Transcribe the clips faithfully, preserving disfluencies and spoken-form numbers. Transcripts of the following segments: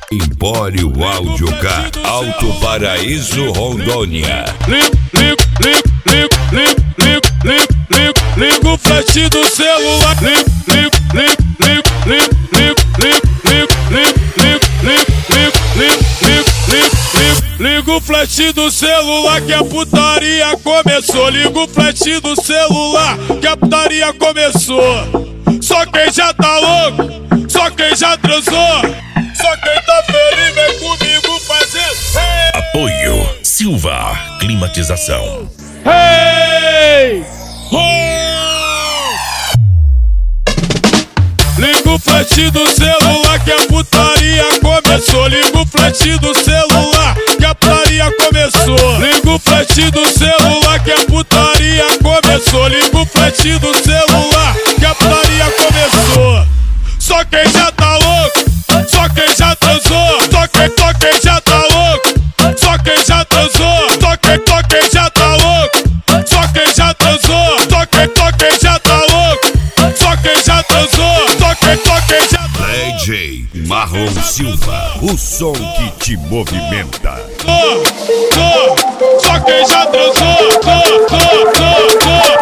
Empório Audiocar, Alto Paraíso, Rondônia. Ligo, ligo, ligo, ligo, ligo, ligo, ligo, ligo o flash do celular. Ligo, ligo, ligo, ligo, ligo, ligo, ligo, ligo, ligo, ligo, ligo, ligo, ligo, ligo, ligo o flash do celular que a putaria começou. Ligo o flash do celular que a putaria começou. Só quem já tá louco, só quem já transou, só quem tá feliz vem comigo fazer. Hey! Apoio Silva Climatização. Hey! Oh! Liga o flash do celular que a putaria começou. Liga o flash do celular que a putaria começou. Liga o flash do celular que a putaria começou. Liga o flash do celular que a putaria começou. Só quem já tá louco, só quem já transou, só quem, só quem já tá louco, só quem já transou, só quem, só quem já tá louco, só quem já transou, só quem, só quem já tá louco, só quem já transou, só quem, só quem já D J Marlon Silva, o som que te movimenta. transou, só, só quem já transou, só, só, só, só,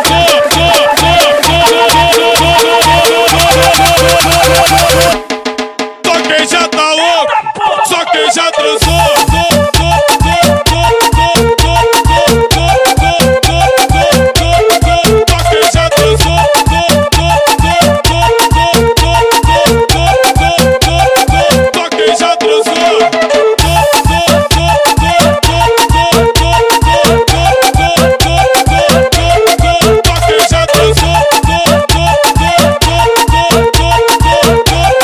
só quem já tá louco, só quem já transou.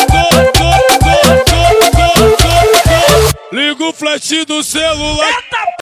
Liga o flash do celular.